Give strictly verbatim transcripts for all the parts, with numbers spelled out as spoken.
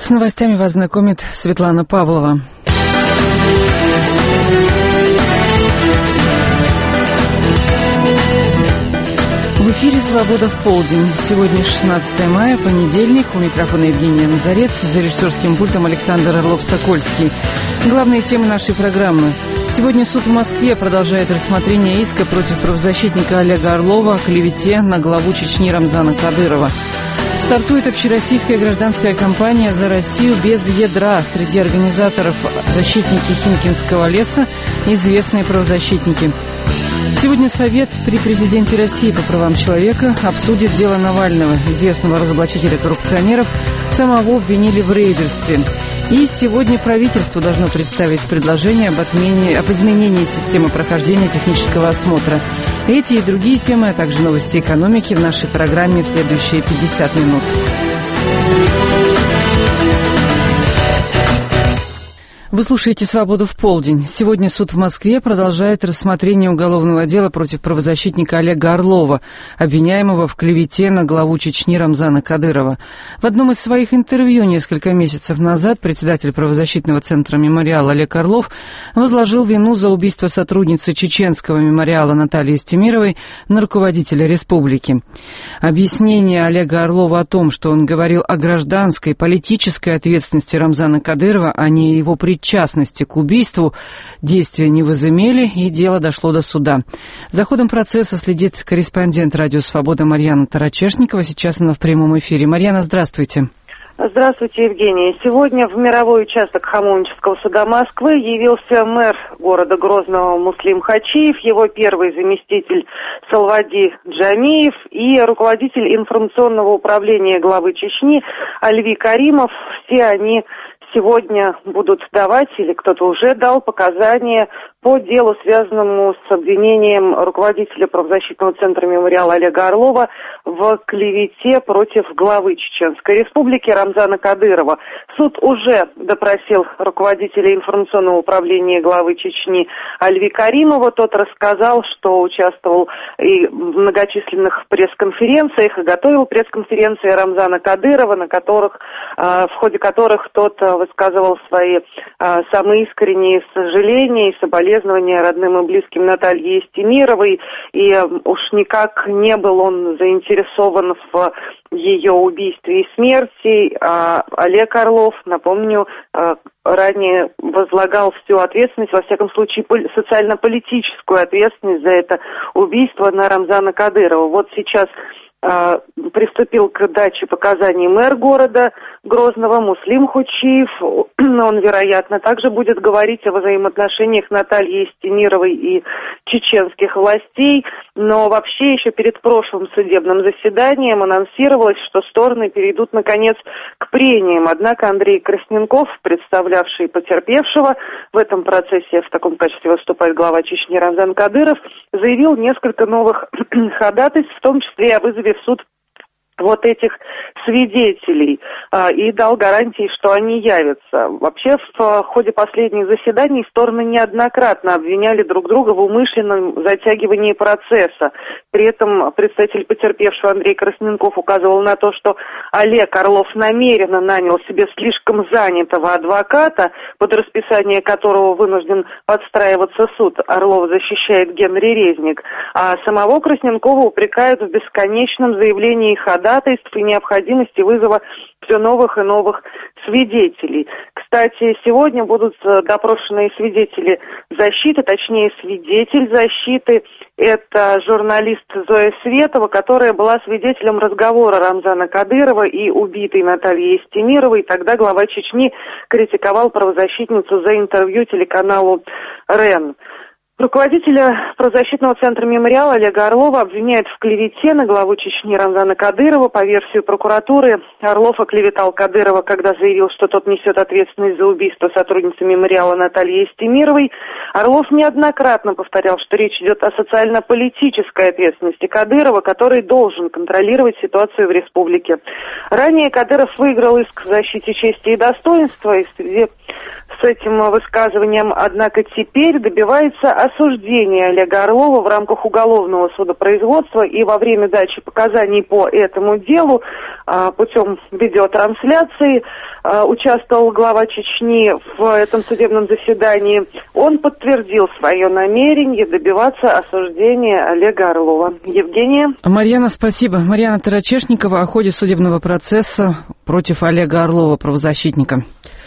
С новостями вас знакомит Светлана Павлова. В эфире «Свобода в полдень». Сегодня шестнадцатое мая, понедельник. У микрофона Евгения Назарец, за режиссерским пультом Александр Орлов-Сокольский. Главные темы нашей программы. Сегодня суд в Москве продолжает рассмотрение иска против правозащитника Олега Орлова о клевете на главу Чечни Рамзана Кадырова. Стартует общероссийская гражданская кампания «За Россию без ядра». Среди организаторов защитники Химкинского леса, известные правозащитники. Сегодня Совет при президенте России по правам человека обсудит дело Навального. Известного разоблачителя коррупционеров самого обвинили в рейдерстве. И сегодня правительство должно представить предложение об, отмене, об изменении системы прохождения технического осмотра. Эти и другие темы, а также новости экономики в нашей программе в следующие пятьдесят минут. Вы слушаете «Свободу в полдень». Сегодня суд в Москве продолжает рассмотрение уголовного дела против правозащитника Олега Орлова, обвиняемого в клевете на главу Чечни Рамзана Кадырова. В одном из своих интервью несколько месяцев назад председатель правозащитного центра «Мемориал» Олег Орлов возложил вину за убийство сотрудницы чеченского мемориала Натальи Стемировой на руководителя республики. Объяснение Олега Орлова о том, что он говорил о гражданской, политической ответственности Рамзана Кадырова, а не его причастности, В частности, к убийству, действия не возымели, и дело дошло до суда. За ходом процесса следит корреспондент «Радио Свобода» Марьяна Тарачешникова. Сейчас она в прямом эфире. Марьяна, здравствуйте. Здравствуйте, Евгений. Сегодня в мировой участок Хамовнического суда Москвы явился мэр города Грозного Муслим Хачиев, его первый заместитель Салвади Джамиев и руководитель информационного управления главы Чечни Альви Каримов. Все они сегодня будут давать, или кто-то уже дал, показания по делу, связанному с обвинением руководителя правозащитного центра «Мемориал» Олега Орлова в клевете против главы Чеченской Республики Рамзана Кадырова. Суд уже допросил руководителя информационного управления главы Чечни Альви Каримова. Тот рассказал, что участвовал и в многочисленных пресс-конференциях, и готовил пресс-конференции Рамзана Кадырова, на которых, в ходе которых тот высказывал свои самые искренние сожаления и соболезнования родным и близким Натальи Стемировой, и уж никак не был он заинтересован в ее убийстве и смерти. А Олег Орлов, напомню, ранее возлагал всю ответственность, во всяком случае социально-политическую ответственность за это убийство на Рамзана Кадырова. Вот сейчас приступил к даче показаний мэр города Грозного Муслим Хачиев. Он, вероятно, также будет говорить о взаимоотношениях Натальи Стемировой и чеченских властей. Но вообще еще перед прошлым судебным заседанием анонсировалось, что стороны перейдут, наконец, к прениям. Однако Андрей Красненков, представлявший потерпевшего в этом процессе, в таком качестве выступает глава Чечни Рамзан Кадыров, заявил несколько новых ходатайств, в том числе и о вызове в суд вот этих свидетелей, и дал гарантии, что они явятся. Вообще, в ходе последних заседаний стороны неоднократно обвиняли друг друга в умышленном затягивании процесса. При этом представитель потерпевшего Андрей Красненков указывал на то, что Олег Орлов намеренно нанял себе слишком занятого адвоката, под расписание которого вынужден подстраиваться суд. Орлов защищает Генри Резник, а самого Красненкова упрекают в бесконечном заявлении ходатайств и необходимости вызова все новых и новых свидетелей. Кстати, сегодня будут допрошенные свидетели защиты, точнее свидетель защиты. Это журналист Зоя Светова, которая была свидетелем разговора Рамзана Кадырова и убитой Натальи Стемировой. Тогда глава Чечни критиковал правозащитницу за интервью телеканалу РЕН. Руководителя правозащитного центра «Мемориал» Олега Орлова обвиняют в клевете на главу Чечни Рамзана Кадырова. По версии прокуратуры, Орлов оклеветал Кадырова, когда заявил, что тот несет ответственность за убийство сотрудницы «Мемориала» Натальи Стемировой. Орлов неоднократно повторял, что речь идет о социально-политической ответственности Кадырова, который должен контролировать ситуацию в республике. Ранее Кадыров выиграл иск в защите чести и достоинства, и в связи с этим высказыванием, однако теперь добивается осуждение Олега Орлова в рамках уголовного судопроизводства, и во время дачи показаний по этому делу путем видеотрансляции участвовал глава Чечни в этом судебном заседании. Он подтвердил свое намерение добиваться осуждения Олега Орлова. Евгения. Марьяна, спасибо. Марьяна Тарачешникова о ходе судебного процесса против Олега Орлова, правозащитника.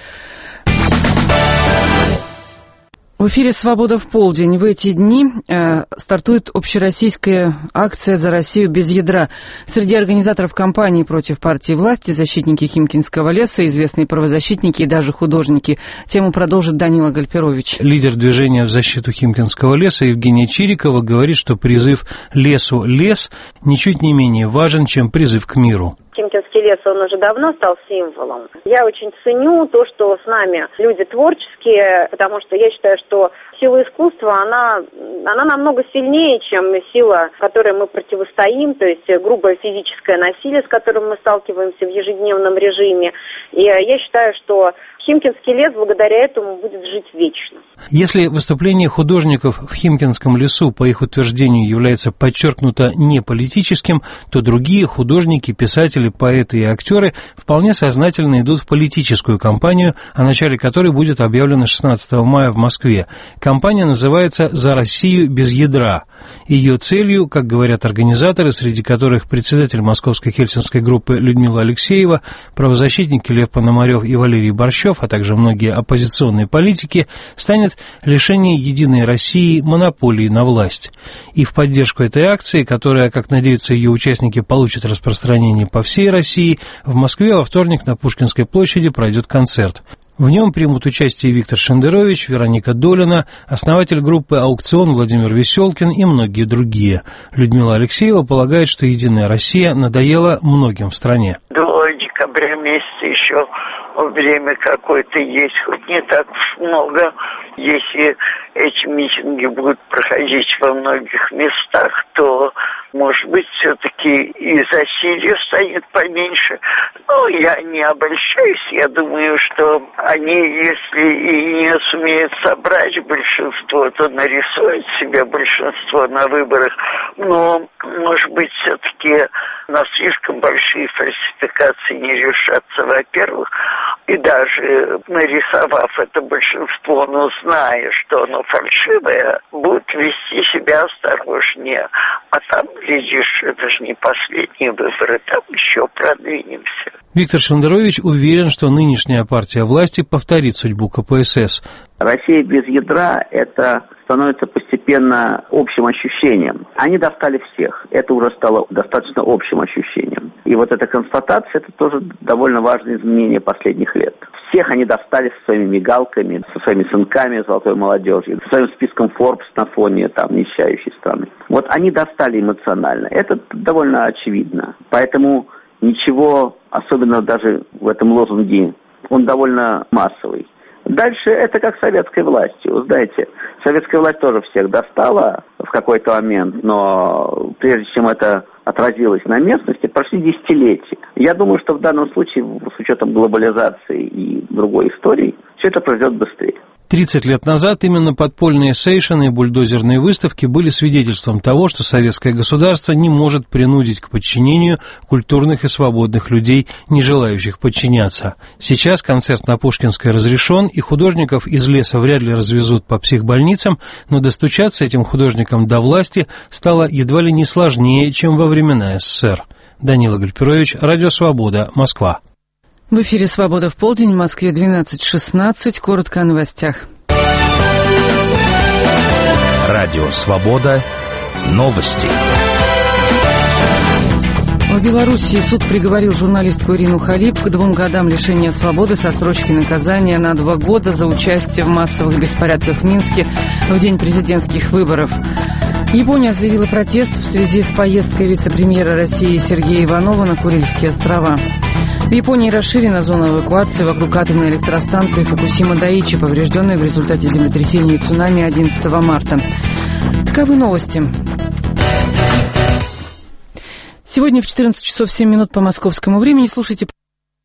В эфире «Свобода в полдень». В эти дни э, стартует общероссийская акция «За Россию без ядра». Среди организаторов кампании против партии власти защитники Химкинского леса, известные правозащитники и даже художники. Тему продолжит Данила Гальперович. Лидер движения в защиту Химкинского леса Евгения Чирикова говорит, что призыв «Лесу лес» ничуть не менее важен, чем призыв к миру. Химкинский лес, он уже давно стал символом. Я очень ценю то, что с нами люди творческие, потому что я считаю, что сила искусства, она, она намного сильнее, чем сила, которой мы противостоим, то есть грубое физическое насилие, с которым мы сталкиваемся в ежедневном режиме. И я считаю, что Химкинский лес благодаря этому будет жить вечно. Если выступление художников в Химкинском лесу, по их утверждению, является подчеркнуто не политическим, то другие художники, писатели, поэты и актеры вполне сознательно идут в политическую кампанию, о начале которой будет объявлено шестнадцатого мая в Москве. Кампания называется «За Россию без ядра». Ее целью, как говорят организаторы, среди которых председатель московской хельсинской группы Людмила Алексеева, правозащитники Лев Пономарев и Валерий Борщев, а также многие оппозиционные политики, станет лишение «Единой России» монополии на власть. И в поддержку этой акции, которая, как надеются ее участники, получит распространение по всей России, в Москве во вторник на Пушкинской площади пройдет концерт. В нем примут участие Виктор Шендерович, Вероника Долина, основатель группы «Аукцион» Владимир Веселкин и многие другие. Людмила Алексеева полагает, что «Единая Россия» надоела многим в стране. До декабря месяца еще время какое-то есть, хоть не так уж много. Если эти митинги будут проходить во многих местах, то, может быть, все-таки и засилье станет поменьше. Но я не обольщаюсь. Я думаю, что они, если и не сумеют собрать большинство, то нарисуют себе большинство на выборах. Но, может быть, все-таки на слишком большие фальсификации не решатся, во-первых. И даже нарисовав это большинство, но зная, что оно фальшивое, будут вести себя осторожнее. А там, глядишь, это же не последние выборы, там еще продвинемся. Виктор Шендерович уверен, что нынешняя партия власти повторит судьбу ка пэ эс эс. Россия без ядра – это становится постепенно общим ощущением. Они достали всех. Это уже стало достаточно общим ощущением. И вот эта констатация – это тоже довольно важное изменение последних лет. Всех они достали со своими мигалками, со своими сынками золотой молодежи, со своим списком Forbes на фоне там нищающей страны. Вот они достали эмоционально. Это довольно очевидно. Поэтому ничего особенного даже в этом лозунге. Он довольно массовый. Дальше это как советской властью. Знаете, советская власть тоже всех достала в какой-то момент, но прежде чем это отразилось на местности, прошли десятилетия. Я думаю, что в данном случае, с учетом глобализации и другой истории, все это произойдет быстрее. тридцать лет назад именно подпольные сейшины и бульдозерные выставки были свидетельством того, что советское государство не может принудить к подчинению культурных и свободных людей, не желающих подчиняться. Сейчас концерт на Пушкинской разрешен, и художников из леса вряд ли развезут по психбольницам, но достучаться этим художникам до власти стало едва ли не сложнее, чем во времена эс эс эс эр. Данила Гальперович, Радио Свобода, Москва. В эфире «Свобода в полдень», в Москве двенадцать шестнадцать. Коротко о новостях. Радио «Свобода». Новости. В Белоруссии суд приговорил журналистку Ирину Халип к двум годам лишения свободы с отсрочкой наказания на два года за участие в массовых беспорядках в Минске в день президентских выборов. Япония заявила протест в связи с поездкой вице-премьера России Сергея Иванова на Курильские острова. В Японии расширена зона эвакуации вокруг атомной электростанции Фукусима-Дайичи, поврежденной в результате землетрясения и цунами одиннадцатого марта. Таковы новости. Сегодня в четырнадцать часов семь минут по московскому времени слушайте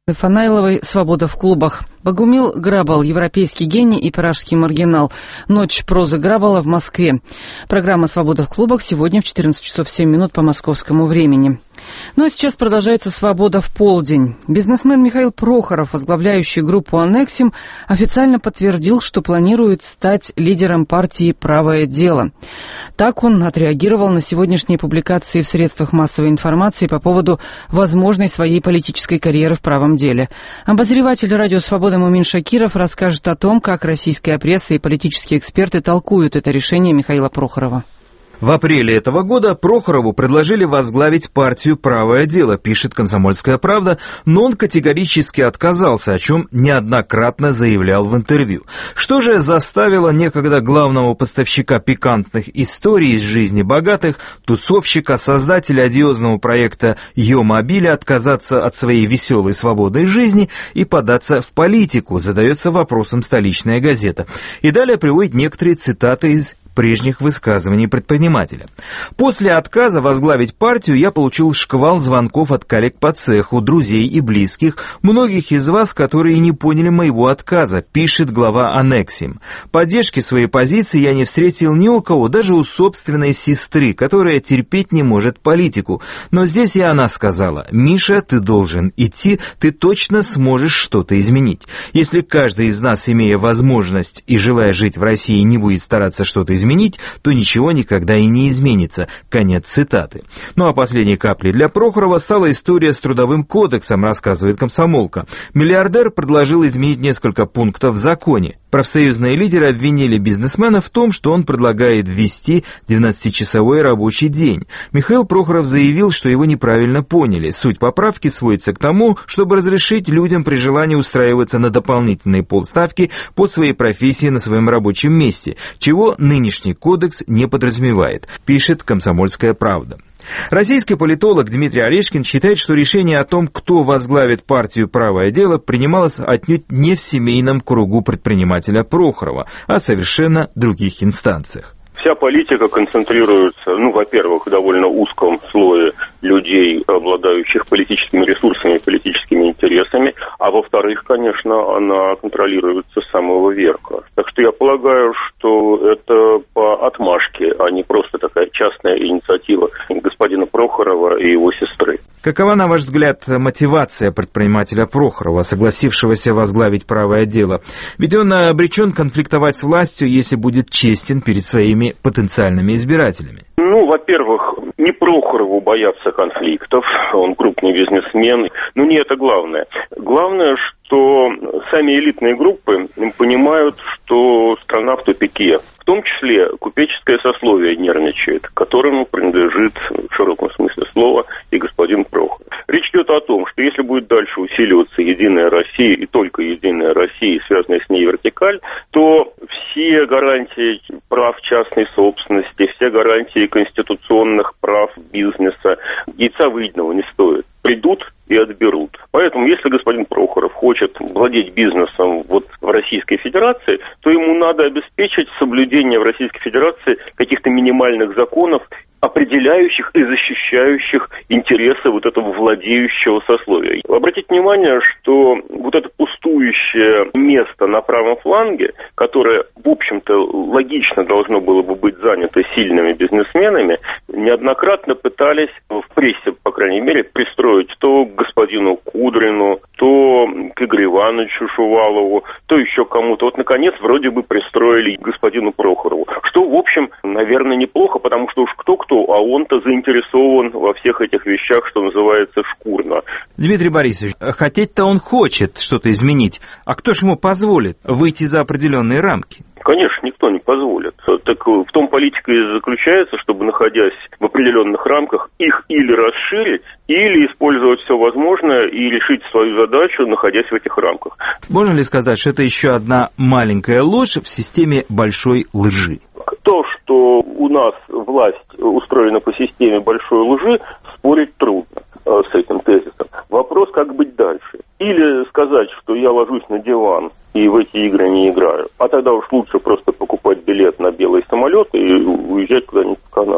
Фанайловой «Свобода в клубах». Богумил Грабал, европейский гений и пражский маргинал. Ночь прозы Грабала в Москве. Программа «Свобода в клубах» сегодня в четырнадцать часов семь минут по московскому времени. Ну а сейчас продолжается «Свобода в полдень». Бизнесмен Михаил Прохоров, возглавляющий группу «Аннексим», официально подтвердил, что планирует стать лидером партии «Правое дело». Так он отреагировал на сегодняшние публикации в средствах массовой информации по поводу возможной своей политической карьеры в правом деле. Обозреватель радио «Свобода» Мумин Шакиров расскажет о том, как российская пресса и политические эксперты толкуют это решение Михаила Прохорова. В апреле этого года Прохорову предложили возглавить партию «Правое дело», пишет «Комсомольская правда», но он категорически отказался, о чем неоднократно заявлял в интервью. Что же заставило некогда главного поставщика пикантных историй из жизни богатых, тусовщика, создателя одиозного проекта «Йо-мобиля» отказаться от своей веселой свободной жизни и податься в политику, задается вопросом столичная газета. И далее приводит некоторые цитаты из прежних высказываний предпринимателя. После отказа возглавить партию я получил шквал звонков от коллег по цеху, друзей и близких, многих из вас, которые не поняли моего отказа, пишет глава «Аннексим». Поддержки своей позиции я не встретил ни у кого, даже у собственной сестры, которая терпеть не может политику. Но здесь и она сказала: «Миша, ты должен идти, ты точно сможешь что-то изменить. Если каждый из нас, имея возможность и желая жить в России, не будет стараться что-то изменить, изменить, то ничего никогда и не изменится». Конец цитаты. Ну а последней каплей для Прохорова стала история с Трудовым кодексом, рассказывает «Комсомолка». Миллиардер предложил изменить несколько пунктов в законе. Профсоюзные лидеры обвинили бизнесмена в том, что он предлагает ввести двенадцатичасовой рабочий день. Михаил Прохоров заявил, что его неправильно поняли. Суть поправки сводится к тому, чтобы разрешить людям при желании устраиваться на дополнительные полставки по своей профессии на своем рабочем месте, чего нынешний кодекс не подразумевает, пишет «Комсомольская правда». Российский политолог Дмитрий Орешкин считает, что решение о том, кто возглавит партию «Правое дело», принималось отнюдь не в семейном кругу предпринимателя Прохорова, а в совершенно других инстанциях. Вся политика концентрируется, ну, во-первых, в довольно узком слое людей, обладающих политическими ресурсами, политическими интересами, а во-вторых, конечно, она контролируется с самого верха. Так что я полагаю, что это по отмашке, а не просто такая частная инициатива господина Прохорова и его сестры. Какова, на ваш взгляд, мотивация предпринимателя Прохорова, согласившегося возглавить «Правое дело»? Ведь он обречен конфликтовать с властью, если будет честен перед своими потенциальными избирателями. Ну, во-первых, не Прохорову бояться конфликтов, он крупный бизнесмен, но не это главное. Главное, что сами элитные группы понимают, что страна в тупике. В том числе купеческое сословие нервничает, которому принадлежит в широком смысле слова и господин Прохоров. Речь идет о том, что если будет дальше усиливаться «Единая Россия» и только «Единая Россия», связанная с ней вертикаль, то все гарантии прав частной собственности, все гарантии конституционных прав бизнеса яйца выеденного не стоят. Придут и отберут. Поэтому, если господин Прохоров хочет владеть бизнесом вот в Российской Федерации, то ему надо обеспечить соблюдение в Российской Федерации каких-то минимальных законов, определяющих и защищающих интересы вот этого владеющего сословия. Обратите внимание, что вот это пустующее место на правом фланге, которое, в общем-то, логично должно было бы быть занято сильными бизнесменами, неоднократно пытались в прессе, по крайней мере, пристроить то к господину Кудрину, то к Игорю Ивановичу Шувалову, то еще кому-то. Вот, наконец, вроде бы пристроили к господину Прохорову. Что, в общем, наверное, неплохо, потому что уж кто-кто, а он-то заинтересован во всех этих вещах, что называется, шкурно. Дмитрий Борисович, хотеть-то он хочет что-то изменить, а кто ж ему позволит выйти за определенные рамки? Конечно, никто не позволит. Так в том политика и заключается, чтобы, находясь в определенных рамках, их или расширить, или использовать все возможное и решить свою задачу, находясь в этих рамках. Можно ли сказать, что это еще одна маленькая ложь в системе большой лжи? То, что у нас власть устроена по системе большой лжи, спорить трудно с этим тезисом. Вопрос, как быть дальше. Или сказать, что я ложусь на диван и в эти игры не играю, а тогда уж лучше просто покупать билет на белый самолет и уезжать куда-нибудь в Канаду.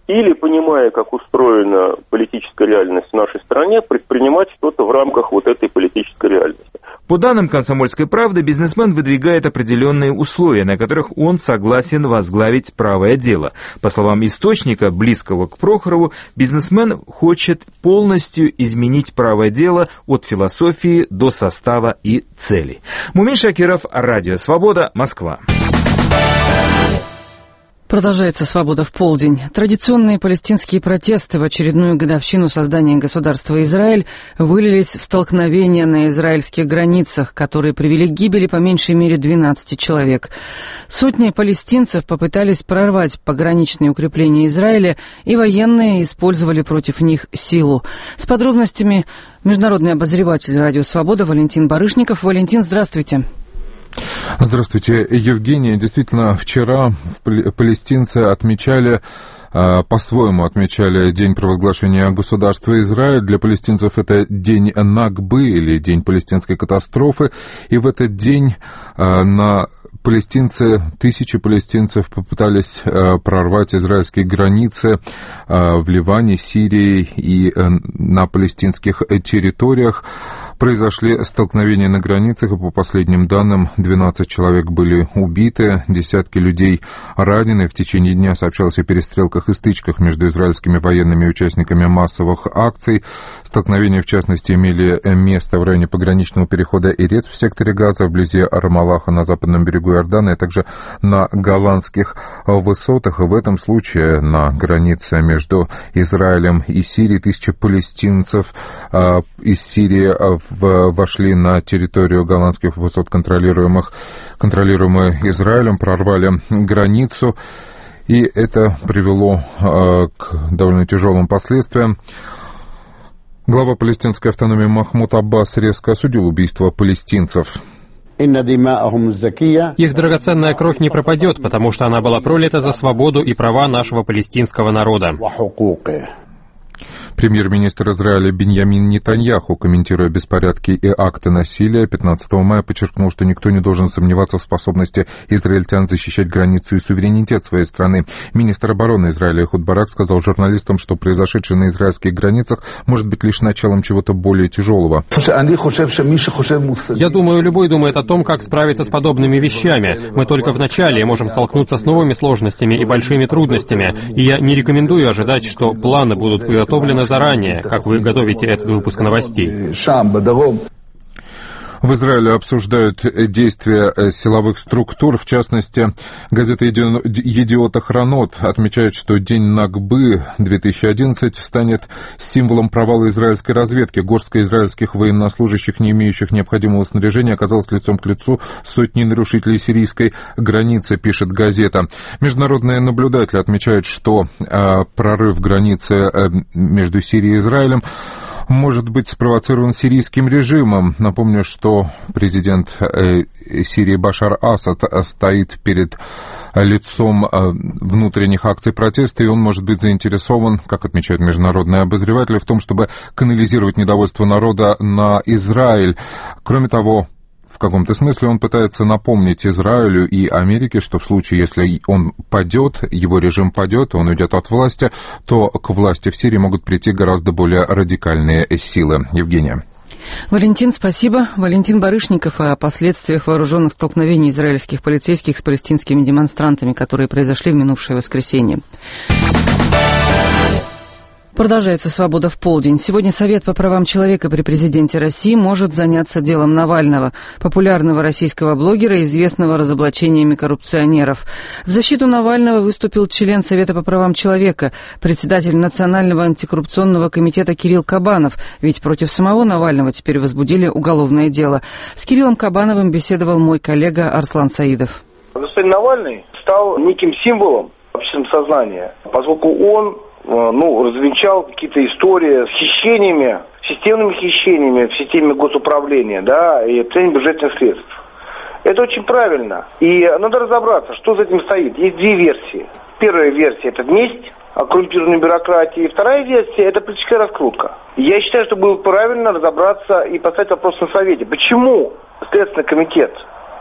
или, понимая, как устроена политическая реальность в нашей стране, предпринимать что-то в рамках вот этой политической реальности. По данным «Комсомольской правды», бизнесмен выдвигает определенные условия, на которых он согласен возглавить правое дело. По словам источника, близкого к Прохорову, бизнесмен хочет полностью изменить правое дело от философии до состава и целей. Мумин Шакиров, Радио Свобода, Москва. Продолжается «Свобода в полдень». Традиционные палестинские протесты в очередную годовщину создания государства Израиль вылились в столкновения на израильских границах, которые привели к гибели по меньшей мере двенадцати человек. Сотни палестинцев попытались прорвать пограничные укрепления Израиля, и военные использовали против них силу. С подробностями международный обозреватель «Радио Свобода» Валентин Барышников. Валентин, здравствуйте. Здравствуйте, Евгений. Действительно, вчера палестинцы отмечали, по-своему отмечали день провозглашения государства Израиль. Для палестинцев это день Накбы или день палестинской катастрофы. И в этот день на палестинцы, тысячи палестинцев попытались прорвать израильские границы в Ливане, Сирии и на палестинских территориях. Произошли столкновения на границах, и по последним данным двенадцать человек были убиты, десятки людей ранены. В течение дня сообщалось о перестрелках и стычках между израильскими военными и участниками массовых акций. Столкновения, в частности, имели место в районе пограничного перехода Эрец в секторе Газа, вблизи Рамалаха на западном берегу Иордана, и также на Голландских высотах. И в этом случае на границе между Израилем и Сирией тысячи палестинцев э, из Сирии в, вошли на территорию голландских высот, контролируемых, контролируемых Израилем, прорвали границу, и это привело э, к довольно тяжелым последствиям. Глава палестинской автономии Махмуд Аббас резко осудил убийство палестинцев. Их драгоценная кровь не пропадет, потому что она была пролита за свободу и права нашего палестинского народа. Премьер-министр Израиля Биньямин Нетаньяху, комментируя беспорядки и акты насилия, пятнадцатого мая подчеркнул, что никто не должен сомневаться в способности израильтян защищать границу и суверенитет своей страны. Министр обороны Израиля Эхуд Барак сказал журналистам, что произошедшее на израильских границах может быть лишь началом чего-то более тяжелого. Я думаю, любой думает о том, как справиться с подобными вещами. Мы только в начале можем столкнуться с новыми сложностями и большими трудностями, и я не рекомендую ожидать, что планы будут приготовлены заранее, как вы готовите этот выпуск новостей. В Израиле обсуждают действия силовых структур. В частности, газета «Едиот Ахронот» отмечает, что День Накбы две тысячи одиннадцать станет символом провала израильской разведки. Горстка израильских военнослужащих, не имеющих необходимого снаряжения, оказалась лицом к лицу с сотней нарушителей сирийской границы, пишет газета. Международные наблюдатели отмечают, что э, прорыв границы э, между Сирией и Израилем может быть спровоцирован сирийским режимом. Напомню, что президент Сирии Башар Асад стоит перед лицом внутренних акций протеста, и он может быть заинтересован, как отмечают международные обозреватели, в том, чтобы канализировать недовольство народа на Израиль. Кроме того, в каком-то смысле он пытается напомнить Израилю и Америке, что в случае, если он падет, его режим падет, он уйдет от власти, то к власти в Сирии могут прийти гораздо более радикальные силы. Евгения. Валентин, спасибо. Валентин Барышников о последствиях вооруженных столкновений израильских полицейских с палестинскими демонстрантами, которые произошли в минувшее воскресенье. Продолжается «Свобода в полдень». Сегодня Совет по правам человека при президенте России может заняться делом Навального, популярного российского блогера, известного разоблачениями коррупционеров. В защиту Навального выступил член Совета по правам человека, председатель Национального антикоррупционного комитета Кирилл Кабанов, ведь против самого Навального теперь возбудили уголовное дело. С Кириллом Кабановым беседовал мой коллега Арслан Саидов. Господин Навальный стал неким символом общественного сознания, поскольку он ну, развенчал какие-то истории с хищениями, системными хищениями в системе госуправления, да, и ценить бюджетных средств. Это очень правильно. И надо разобраться, что за этим стоит. Есть две версии. Первая версия – это месть коррумпированной бюрократии. Вторая версия – это политическая раскрутка. Я считаю, что было правильно разобраться и поставить вопрос на Совете. Почему Следственный комитет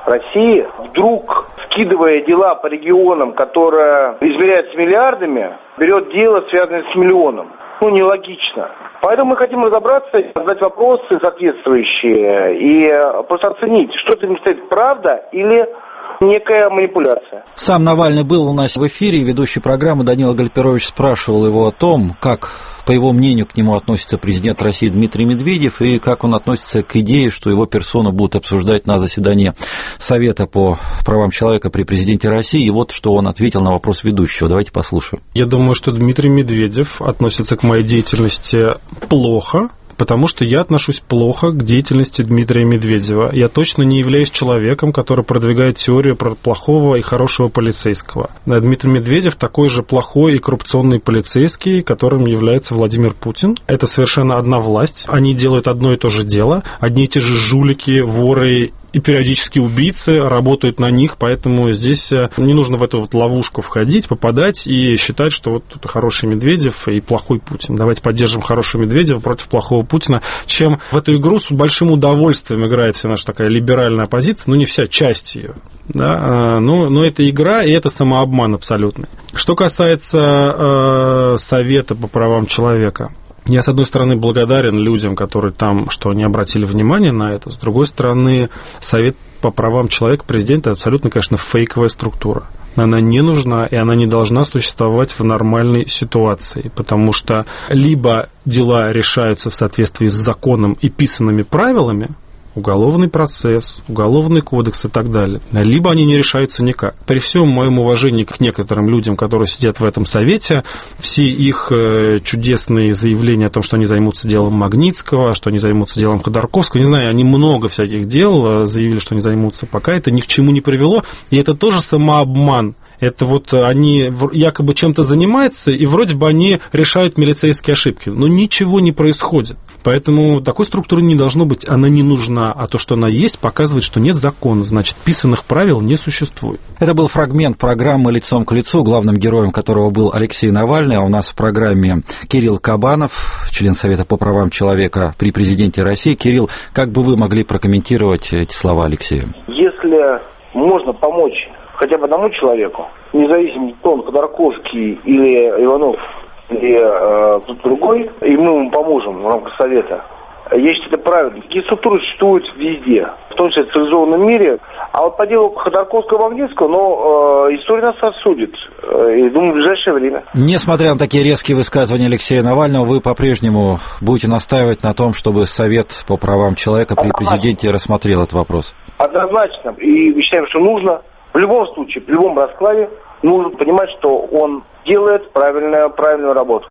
России, вдруг, скидывая дела по регионам, которые измеряются миллиардами, берет дело, связанное с миллионом. Ну, нелогично. Поэтому мы хотим разобраться, задать вопросы соответствующие и просто оценить, что это не стоит, правда или некая манипуляция. Сам Навальный был у нас в эфире, и ведущий программы Данила Гальперович спрашивал его о том, как, по его мнению, к нему относится президент России Дмитрий Медведев, и как он относится к идее, что его персону будут обсуждать на заседании Совета по правам человека при президенте России. И вот что он ответил на вопрос ведущего. Давайте послушаем. Я думаю, что Дмитрий Медведев относится к моей деятельности плохо, потому что я отношусь плохо к деятельности Дмитрия Медведева. Я точно не являюсь человеком, который продвигает теорию про плохого и хорошего полицейского. Дмитрий Медведев такой же плохой и коррупционный полицейский, которым является Владимир Путин. Это совершенно одна власть. Они делают одно и то же дело. Одни и те же жулики, воры и периодически убийцы работают на них, поэтому здесь не нужно в эту вот ловушку входить, попадать и считать, что вот тут хороший Медведев и плохой Путин. Давайте поддержим хорошего Медведева против плохого Путина, чем в эту игру с большим удовольствием играет вся наша такая либеральная оппозиция, ну не вся, часть ее. Да, но, но это игра, и это самообман абсолютный. Что касается э, Совета по правам человека, я, с одной стороны, благодарен людям, которые там, что они обратили внимание на это. С другой стороны, Совет по правам человека президента абсолютно, конечно, фейковая структура. Она не нужна, и она не должна существовать в нормальной ситуации, потому что либо дела решаются в соответствии с законом и писанными правилами, уголовный процесс, уголовный кодекс и так далее. Либо они не решаются никак. При всем моем уважении к некоторым людям, которые сидят в этом совете, все их чудесные заявления о том, что они займутся делом Магнитского, что они займутся делом Ходорковского, не знаю, они много всяких дел заявили, что они займутся, пока это ни к чему не привело, и это тоже самообман. Это вот они якобы чем-то занимаются, и вроде бы они решают милицейские ошибки, но ничего не происходит. Поэтому такой структуры не должно быть, она не нужна, а то, что она есть, показывает, что нет закона, значит, писанных правил не существует. Это был фрагмент программы «Лицом к лицу», главным героем которого был Алексей Навальный, а у нас в программе Кирилл Кабанов, член Совета по правам человека при президенте России. Кирилл, как бы вы могли прокомментировать эти слова Алексея? Если можно помочь хотя бы одному человеку, независимо, кто он, Ходорковский или Иванов, или э, кто-то другой, и мы ему поможем в рамках Совета, я считаю, это правильно. Такие структуры существуют везде, в том числе в цивилизованном мире. А вот по делу Ходорковского и Магнитского, но э, история нас осудит, э, и думаю, в ближайшее время. Несмотря на такие резкие высказывания Алексея Навального, вы по-прежнему будете настаивать на том, чтобы Совет по правам человека при президенте рассмотрел этот вопрос? Однозначно. И считаем, что нужно. В любом случае, в любом раскладе нужно понимать, что он делает правильную, правильную работу.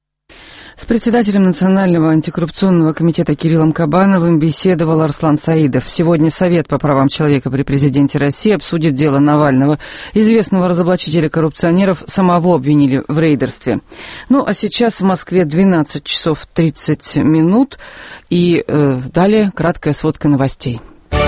С председателем Национального антикоррупционного комитета Кириллом Кабановым беседовал Арслан Саидов. Сегодня Совет по правам человека при президенте России обсудит дело Навального. Известного разоблачителя коррупционеров самого обвинили в рейдерстве. Ну, а сейчас в Москве двенадцать часов тридцать минут. И э, далее краткая сводка новостей.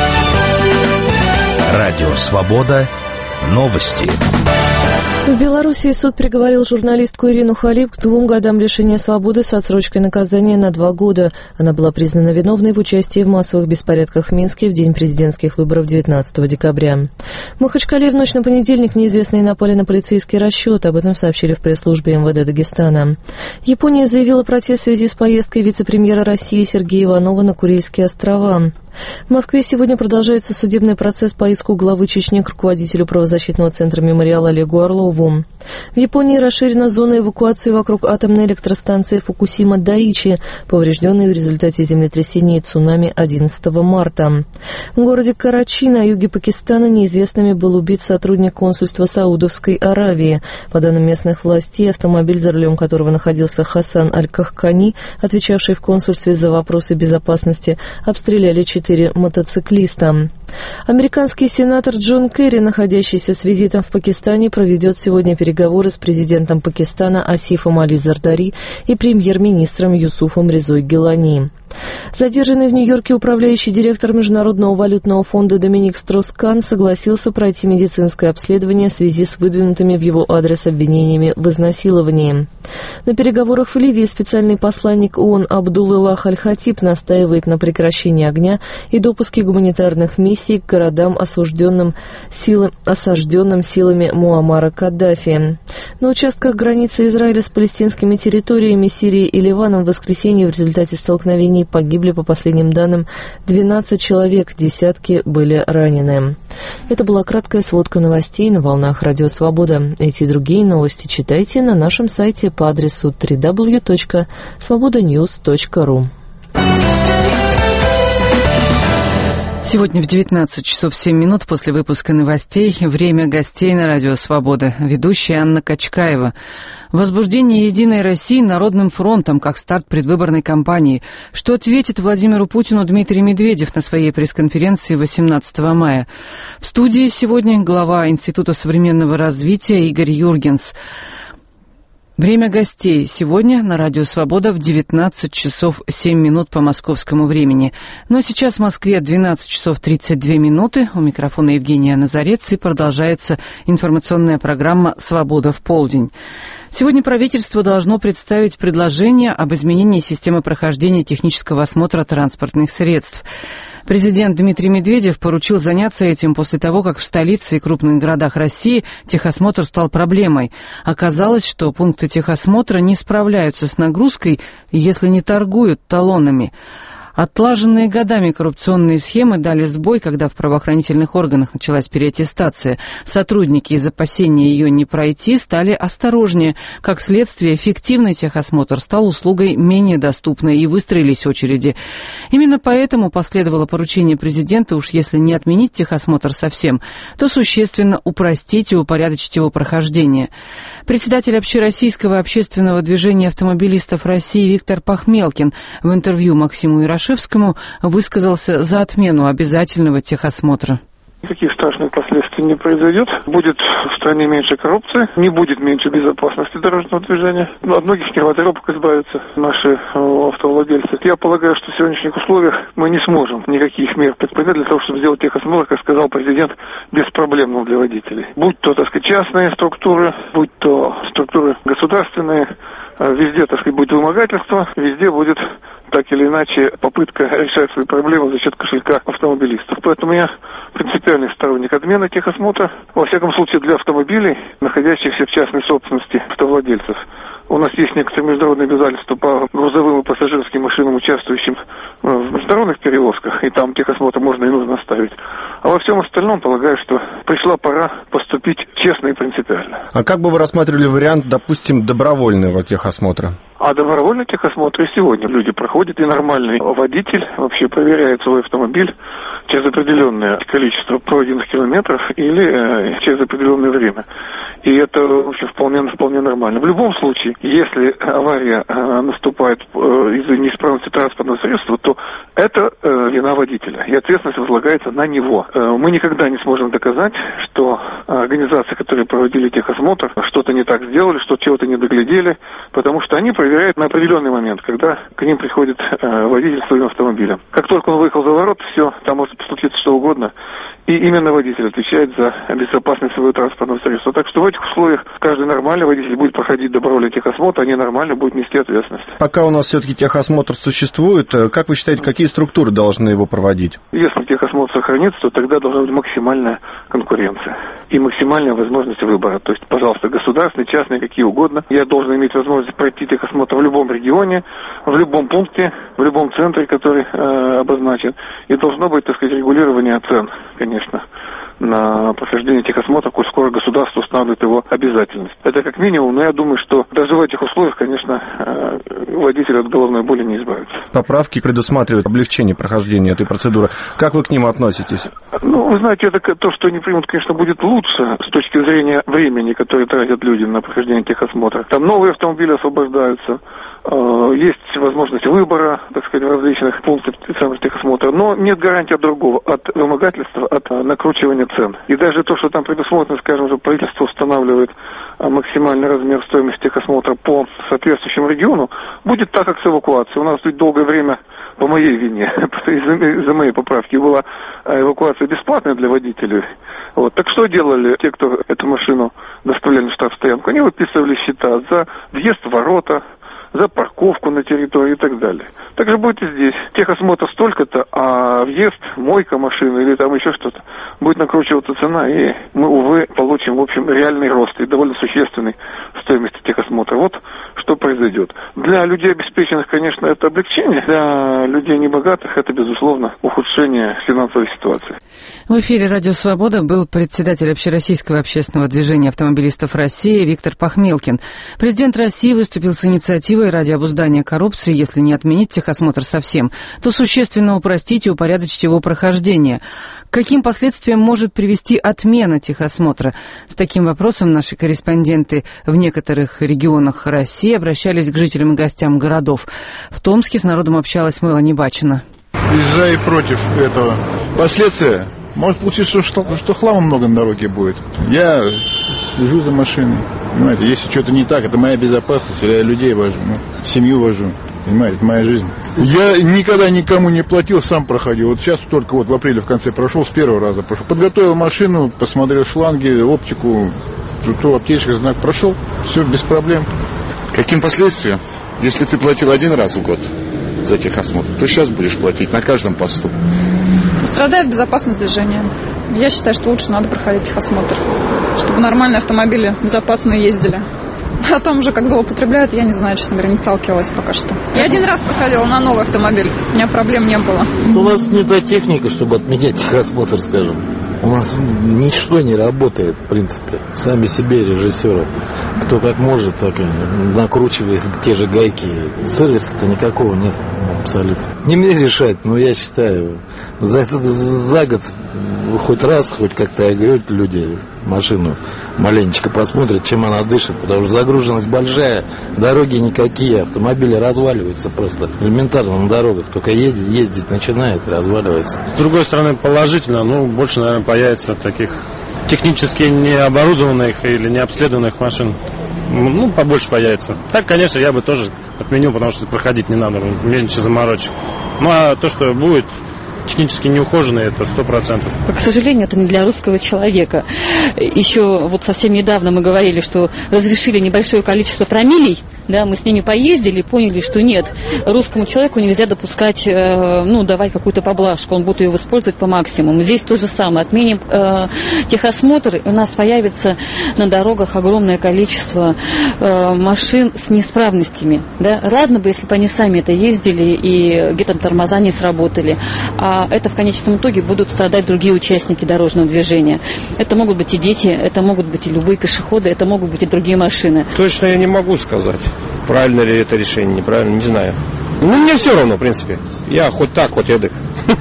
Радио «Свобода». Новости. В Белоруссии суд приговорил журналистку Ирину Халип к двум годам лишения свободы с отсрочкой наказания на два года. Она была признана виновной в участии в массовых беспорядках в Минске в день президентских выборов девятнадцатого декабря. В Махачкале в ночь на понедельник неизвестные напали на полицейский расчет. Об этом сообщили в пресс-службе эм вэ дэ Дагестана. Япония заявила протест в связи с поездкой вице-премьера России Сергея Иванова на Курильские острова. В Москве сегодня продолжается судебный процесс по иску главы Чечни к руководителю правозащитного центра «Мемориал» Олегу Орлову. В Японии расширена зона эвакуации вокруг атомной электростанции Фукусима-Дайичи, поврежденной в результате землетрясения и цунами одиннадцатого марта. В городе Карачи на юге Пакистана неизвестными был убит сотрудник консульства Саудовской Аравии. По данным местных властей, автомобиль, за рулем которого находился Хасан Аль-Кахкани, отвечавший в консульстве за вопросы безопасности, обстреляли четыре мотоциклиста. Американский сенатор Джон Керри, находящийся с визитом в Пакистане, проведет сегодня переговоры с президентом Пакистана Асифом Али Зардари и премьер-министром Юсуфом Резой Гилани. Задержанный в Нью-Йорке управляющий директор Международного валютного фонда Доминик Строс-Кан согласился пройти медицинское обследование в связи с выдвинутыми в его адрес обвинениями в изнасиловании. На переговорах в Ливии специальный посланник ООН Абдул-Илах Аль-Хатиб настаивает на прекращении огня и допуске гуманитарных миссий к городам, осужденным силы, осажденным силами Муаммара Каддафи. На участках границы Израиля с палестинскими территориями Сирии и Ливаном в воскресенье в результате столкновений погибли, по последним данным, двенадцать человек, десятки были ранены. Это была краткая сводка новостей на волнах Радио Свобода. Эти и другие новости читайте на нашем сайте по адресу дабл ю дабл ю дабл ю точка свобода ньюс точка ру. Сегодня в девятнадцать часов семь минут после выпуска новостей время гостей на Радио Свобода. Ведущая Анна Качкаева. Возбуждение «Единой России» Народным фронтом как старт предвыборной кампании. Что ответит Владимиру Путину Дмитрий Медведев на своей пресс-конференции восемнадцатого мая? В студии сегодня глава Института современного развития Игорь Юргенс. Время гостей сегодня на Радио Свобода в девятнадцать часов семь минут по московскому времени. Но сейчас в Москве двенадцать часов тридцать две минуты. У микрофона Евгения Назарец, и продолжается информационная программа «Свобода в полдень». Сегодня правительство должно представить предложение об изменении системы прохождения технического осмотра транспортных средств. Президент Дмитрий Медведев поручил заняться этим после того, как в столице и крупных городах России техосмотр стал проблемой. Оказалось, что пункты техосмотра не справляются с нагрузкой, если не торгуют талонами. Отлаженные годами коррупционные схемы дали сбой, когда в правоохранительных органах началась переаттестация. Сотрудники из опасения ее не пройти стали осторожнее. Как следствие, фиктивный техосмотр стал услугой менее доступной, и выстроились очереди. Именно поэтому последовало поручение президента, уж если не отменить техосмотр совсем, то существенно упростить и упорядочить его прохождение. Председатель Общероссийского общественного движения автомобилистов России Виктор Пахмелкин в интервью Максиму Ярошевскому высказался за отмену обязательного техосмотра. Никаких страшных последствий не произойдет. Будет в стране меньше коррупции, не будет меньше безопасности дорожного движения. Но от многих нервотрепок избавятся наши автовладельцы. Я полагаю, что в сегодняшних условиях мы не сможем никаких мер предпринять для того, чтобы сделать техосмотр, как сказал президент, беспроблемным для водителей. Будь то, так сказать, частные структуры, будь то структуры государственные, везде, так сказать, будет вымогательство, везде будет так или иначе попытка решать свои проблемы за счет кошелька автомобилистов. Поэтому я принципиальный сторонник отмены техосмотра, во всяком случае для автомобилей, находящихся в частной собственности автовладельцев. У нас есть некоторые международные обязательства по грузовым и пассажирским машинам, участвующим в международных перевозках, и там техосмотр можно и нужно ставить. А во всем остальном, полагаю, что пришла пора поступить честно и принципиально. А как бы вы рассматривали вариант, допустим, добровольного техосмотра? А добровольный техосмотр и сегодня люди проходят, и нормальный водитель вообще проверяет свой автомобиль через определенное количество пройденных километров или э, через определенное время. И это, в общем, вполне, вполне нормально. В любом случае, если авария э, наступает э, из-за неисправности транспортного средства, то это э, вина водителя, и ответственность возлагается на него. Э, мы никогда не сможем доказать, что организации, которые проводили техосмотр, что-то не так сделали, что чего-то не доглядели, потому что они проверяют на определенный момент, когда к ним приходит э, водитель своим автомобилем. Как только он выехал за ворот, все, там может случиться что угодно, и именно водитель отвечает за безопасность своего транспортного средства. Так что в этих условиях каждый нормальный водитель будет проходить добровольный техосмотр, а ненормально будет нести ответственность. Пока у нас все-таки техосмотр существует, как вы считаете, какие структуры должны его проводить? Если техосмотр сохранится, то тогда должна быть максимальная конкуренция и максимальная возможность выбора. То есть, пожалуйста, государственные, частные, какие угодно. Я должен иметь возможность пройти техосмотр в любом регионе, в любом пункте, в любом центре, который э, обозначен. И должно быть, так сказать, регулирование цен, конечно, на прохождение техосмотра, коль скоро государство устанавливает его обязательность. Это как минимум, но я думаю, что даже в этих условиях, конечно, водитель от головной боли не избавится. Поправки предусматривают облегчение прохождения этой процедуры. Как вы к ним относитесь? Ну, вы знаете, это то, что они примут, конечно, будет лучше с точки зрения времени, которое тратят люди на прохождение техосмотра. Там новые автомобили освобождаются, Есть возможность выбора, так сказать, в различных пунктах техосмотра, но нет гарантии от другого, от вымогательства, от накручивания цен. И даже то, что там предусмотрено, скажем, что правительство устанавливает максимальный размер стоимости техосмотра по соответствующему региону, будет так, как с эвакуацией. У нас тут долгое время, по моей вине, из-за, из-за моей поправки, была эвакуация бесплатная для водителей. Вот. Так что делали те, кто эту машину доставляли на штаб-стоянку? Они выписывали счета за въезд в ворота, за парковку на территории и так далее. Так же будет и здесь. Техосмотр столько-то, а въезд, мойка машины или там еще что-то, будет накручиваться цена, и мы, увы, получим, в общем, реальный рост и довольно существенный стоимости техосмотра. Вот что произойдет. Для людей обеспеченных, конечно, это облегчение. Для людей небогатых это, безусловно, ухудшение финансовой ситуации. В эфире «Радио Свобода» был председатель Общероссийского общественного движения автомобилистов России Виктор Пахмелкин. Президент России выступил с инициативой ради обуздания коррупции, если не отменить техосмотр совсем, то существенно упростить и упорядочить его прохождение. К каким последствиям может привести отмена техосмотра? С таким вопросом наши корреспонденты в некоторых регионах России обращались к жителям и гостям городов. В Томске с народом общалась Мелани Бачина. Езжай против этого. Последствия. Может получиться, что, что хлама много на дороге будет. Я слежу за машиной. Понимаете, если что-то не так, это моя безопасность, я людей вожу, ну, семью вожу. Понимаете, это моя жизнь. Я никогда никому не платил, сам проходил. Вот сейчас только вот в апреле в конце прошел, с первого раза прошел. Подготовил машину, посмотрел шланги, оптику, ту аптечка, знак прошел. Все без проблем. Каким последствиям? Если ты платил один раз в год за техосмотр, то сейчас будешь платить на каждом посту. Страдает безопасность движения. Я считаю, что лучше надо проходить техосмотр, чтобы нормальные автомобили безопасно ездили. А там уже как злоупотребляют, я не знаю, честно говоря, не сталкивалась пока что. Я один раз проходила на новый автомобиль, у меня проблем не было. У нас не та техника, чтобы отменять техосмотр, скажем. У нас ничто не работает, в принципе. Сами себе режиссеры. Кто как может, так и накручивает те же гайки. Сервиса-то никакого нет абсолютно. Не мне решать, но я считаю, за этот за год хоть раз, хоть как-то огреть люди машину маленечко посмотрят, чем она дышит, потому что загруженность большая, дороги никакие, автомобили разваливаются просто элементарно на дорогах, только ездить, ездить начинает и разваливается. С другой стороны, положительно, ну, больше, наверное, появится таких технически необорудованных или необследованных машин. Ну, побольше появится. Так, конечно, я бы тоже отменил, потому что проходить не надо, меньше заморочек. Ну, а то, что будет технически неухоженные, это сто процентов. К сожалению, это не для русского человека. Еще вот совсем недавно мы говорили, что разрешили небольшое количество промиллей, да, мы с ними поездили и поняли, что нет, русскому человеку нельзя допускать, э, ну, давай какую-то поблажку, он будет ее использовать по максимуму. Здесь то же самое. Отменим э, техосмотр, и у нас появится на дорогах огромное количество э, машин с неисправностями. Да? Ладно бы, если бы они сами это ездили и где-то тормоза не сработали, а это в конечном итоге будут страдать другие участники дорожного движения. Это могут быть и дети, это могут быть и любые пешеходы, это могут быть и другие машины. Точно я не могу сказать, правильно ли это решение, неправильно, не знаю. Ну, мне все равно, в принципе. Я хоть так, хоть эдак.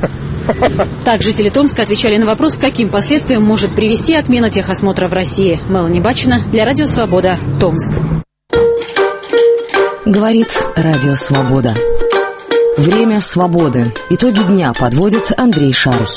Так, жители Томска отвечали на вопрос, к каким последствиям может привести отмена техосмотра в России. Мелани Бачина для Радио Свобода, Томск. Говорит Радио Свобода. Время свободы. Итоги дня подводит Андрей Шарых.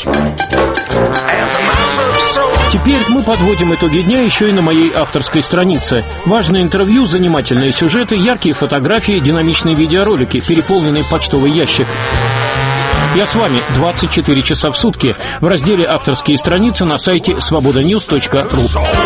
Теперь мы подводим итоги дня еще и на моей авторской странице. Важные интервью, занимательные сюжеты, яркие фотографии, динамичные видеоролики, переполненный почтовый ящик. Я с вами двадцать четыре часа в сутки в разделе «Авторские страницы» на сайте свобода ньюс точка ру.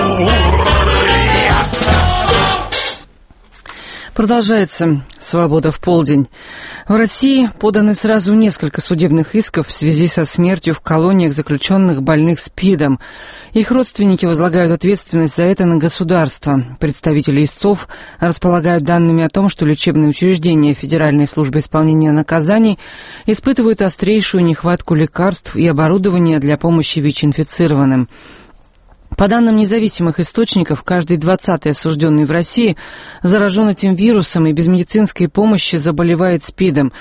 Продолжается «Свобода в полдень». В России поданы сразу несколько судебных исков в связи со смертью в колониях заключенных больных СПИДом. Их родственники возлагают ответственность за это на государство. Представители истцов располагают данными о том, что лечебные учреждения Федеральной службы исполнения наказаний испытывают острейшую нехватку лекарств и оборудования для помощи ВИЧ-инфицированным. По данным независимых источников, каждый двадцатый осужденный в России заражен этим вирусом и без медицинской помощи заболевает СПИДом.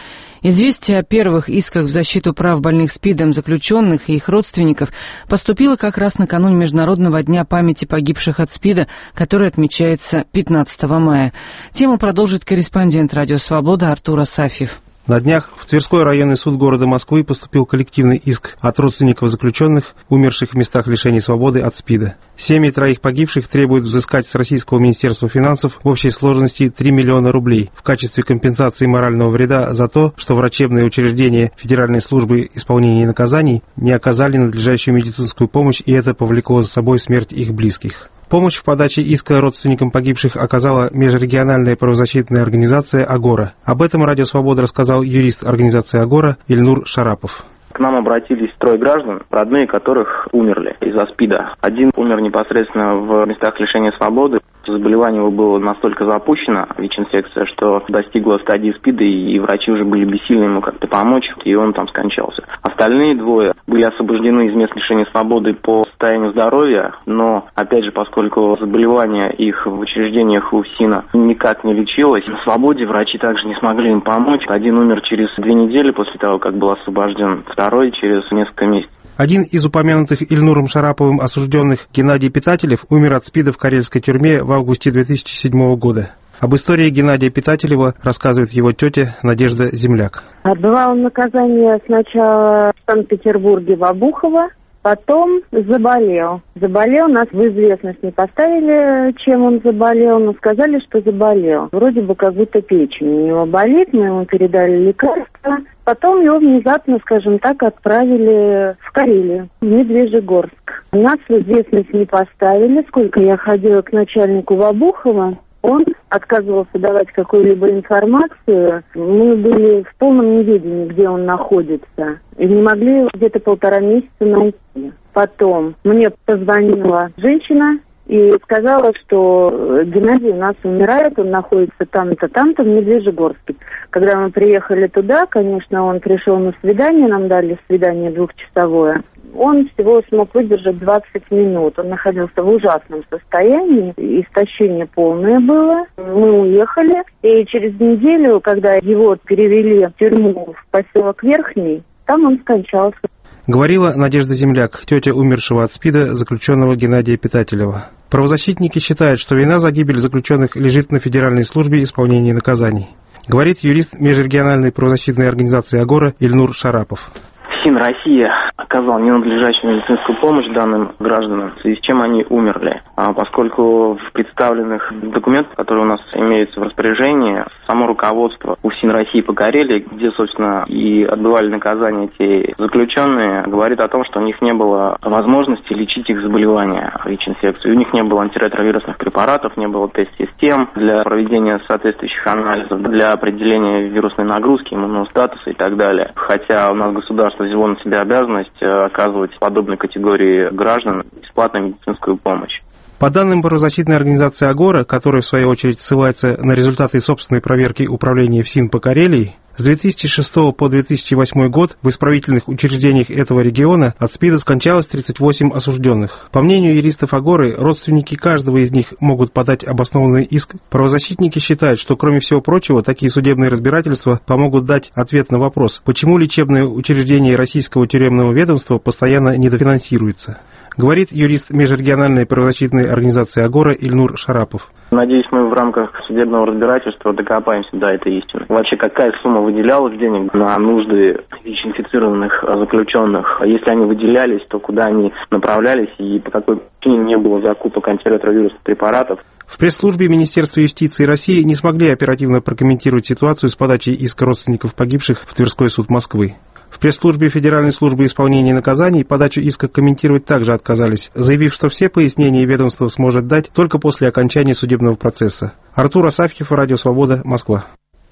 Известие о первых исках в защиту прав больных СПИДом заключенных и их родственников поступило как раз накануне Международного дня памяти погибших от СПИДа, который отмечается пятнадцатого мая. Тему продолжит корреспондент «Радио Свобода» Артур Асафьев. На днях в Тверской районный суд города Москвы поступил коллективный иск от родственников заключенных, умерших в местах лишения свободы от СПИДа. Семьи троих погибших требуют взыскать с Российского Министерства финансов в общей сложности три миллиона рублей в качестве компенсации морального вреда за то, что врачебные учреждения Федеральной службы исполнения наказаний не оказали надлежащую медицинскую помощь, и это повлекло за собой смерть их близких. Помощь в подаче иска родственникам погибших оказала межрегиональная правозащитная организация «Агора». Об этом Радио Свобода рассказал юрист организации «Агора» Ильнур Шарапов. К нам обратились трое граждан, родные которых умерли из-за СПИДа. Один умер непосредственно в местах лишения свободы. Заболевание его было настолько запущено, ВИЧ-инфекция, что достигло стадии СПИДа, и врачи уже были бессильны ему как-то помочь, и он там скончался. Остальные двое были освобождены из мест лишения свободы по состоянию здоровья, но, опять же, поскольку заболевание их в учреждениях УФСИНа никак не лечилось, на свободе врачи также не смогли им помочь. Один умер через две недели после того, как был освобожден, второй через несколько месяцев. Один из упомянутых Ильнуром Шараповым осужденных, Геннадий Питателев, умер от СПИДа в карельской тюрьме в августе две тысячи седьмого года. Об истории Геннадия Питателева рассказывает его тетя Надежда Земляк. Отбывал наказание сначала в Санкт-Петербурге в Обухово, потом заболел. Заболел, нас в известность не поставили, чем он заболел, но сказали, что заболел. Вроде бы как будто печень у него болит, мы ему передали лекарства. Потом его внезапно, скажем так, отправили в Карелию, в Медвежьегорск. Нас в известность не поставили. Сколько я ходила к начальнику в Обухово, он отказывался давать какую-либо информацию. Мы были в полном неведении, где он находится, и не могли где-то полтора месяца найти. Потом мне позвонила женщина и сказала, что Геннадий у нас умирает, он находится там-то, там-то, в Медвежьегорске. Когда мы приехали туда, конечно, он пришел на свидание, нам дали свидание двухчасовое. Он всего смог выдержать двадцать минут. Он находился в ужасном состоянии, истощение полное было. Мы уехали, и через неделю, когда его перевели в тюрьму в поселок Верхний, там он скончался. Говорила Надежда Земляк, тетя умершего от СПИДа заключенного Геннадия Питателева. Правозащитники считают, что вина за гибель заключенных лежит на Федеральной службе исполнения наказаний. Говорит юрист межрегиональной правозащитной организации «Агора» Ильнур Шарапов. ФСИН России оказал ненадлежащую медицинскую помощь данным гражданам, в связи с чем они умерли. А поскольку в представленных документах, которые у нас имеются в распоряжении, само руководство ФСИН России по Карелии, где, собственно, и отбывали наказание те заключенные, говорит о том, что у них не было возможности лечить их заболевания, ВИЧ-инфекцию. У них не было антиретровирусных препаратов, не было тест-систем для проведения соответствующих анализов, для определения вирусной нагрузки, иммунного статуса и так далее. Хотя у нас государство взяло на себя обязанность оказывать подобной категории граждан бесплатную медицинскую помощь. По данным правозащитной организации «Агора», которая в свою очередь ссылается на результаты собственной проверки управления ФСИН по Карелии, с две тысячи шестого по две тысячи восьмой год в исправительных учреждениях этого региона от СПИДа скончалось тридцать восемь осужденных. По мнению юристов «Агоры», родственники каждого из них могут подать обоснованный иск. Правозащитники считают, что, кроме всего прочего, такие судебные разбирательства помогут дать ответ на вопрос, почему лечебные учреждения российского тюремного ведомства постоянно недофинансируются. Говорит юрист межрегиональной правозащитной организации «Агора» Ильнур Шарапов. Надеюсь, мы в рамках судебного разбирательства докопаемся до этой истины. Вообще, какая сумма выделялась денег на нужды ВИЧ-инфицированных заключенных? А если они выделялись, то куда они направлялись и по какой причине не было закупок антиретровирусных препаратов? В пресс-службе Министерства юстиции России не смогли оперативно прокомментировать ситуацию с подачей иска родственников погибших в Тверской суд Москвы. В пресс-службе Федеральной службы исполнения наказаний подачу иска комментировать также отказались, заявив, что все пояснения ведомство сможет дать только после окончания судебного процесса. Артур Асафьев, Радио Свобода, Москва.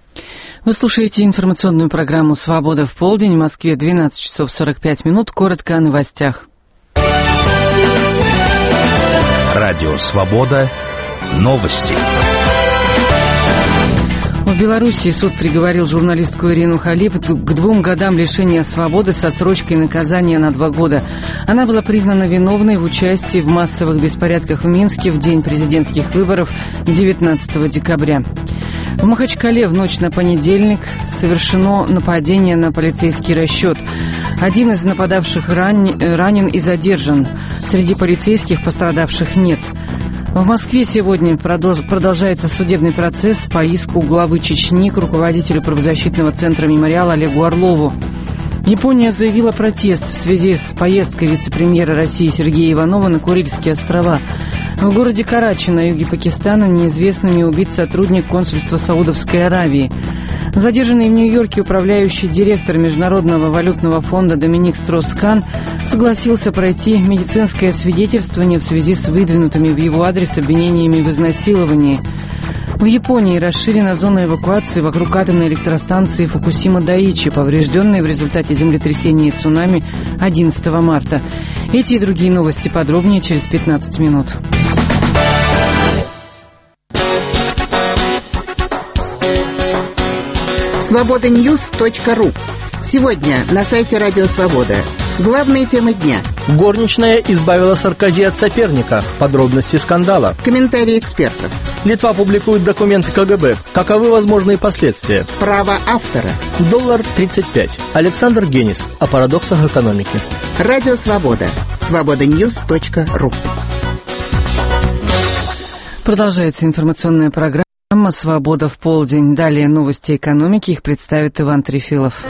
Вы слушаете информационную программу «Свобода в полдень». В Москве двенадцать часов сорок пять минут. Коротко о новостях. Радио «Свобода». Новости. В Белоруссии суд приговорил журналистку Ирину Халип к двум годам лишения свободы с отсрочкой наказания на два года. Она была признана виновной в участии в массовых беспорядках в Минске в день президентских выборов девятнадцатого декабря. В Махачкале в ночь на понедельник совершено нападение на полицейский расчет. Один из нападавших ран... ранен и задержан. Среди полицейских пострадавших нет. В Москве сегодня продолж... продолжается судебный процесс по иску главы Чечни к руководителю правозащитного центра «Мемориал» Олегу Орлову. Япония заявила протест в связи с поездкой вице-премьера России Сергея Иванова на Курильские острова. В городе Карачи на юге Пакистана неизвестными убит сотрудник консульства Саудовской Аравии. Задержанный в Нью-Йорке управляющий директор Международного валютного фонда Доминик Стросс-Кан согласился пройти медицинское освидетельствование в связи с выдвинутыми в его адрес обвинениями в изнасиловании. В Японии расширена зона эвакуации вокруг атомной электростанции Фукусима-Дайичи, поврежденной в результате землетрясения и цунами одиннадцатого марта. Эти и другие новости подробнее через пятнадцать минут. свобода ньюс точка ру. Сегодня на сайте Радио Свобода. Главные темы дня. Горничная избавила Саркози от соперника. Подробности скандала. Комментарии экспертов. Литва публикует документы ка гэ бэ. Каковы возможные последствия? Право автора. Доллар тридцать пять. Александр Генис о парадоксах экономики. Радио Свобода. свобода ньюс точка ру. Продолжается информационная программа «Свобода в полдень». Далее новости экономики. Их представит Иван Трефилов.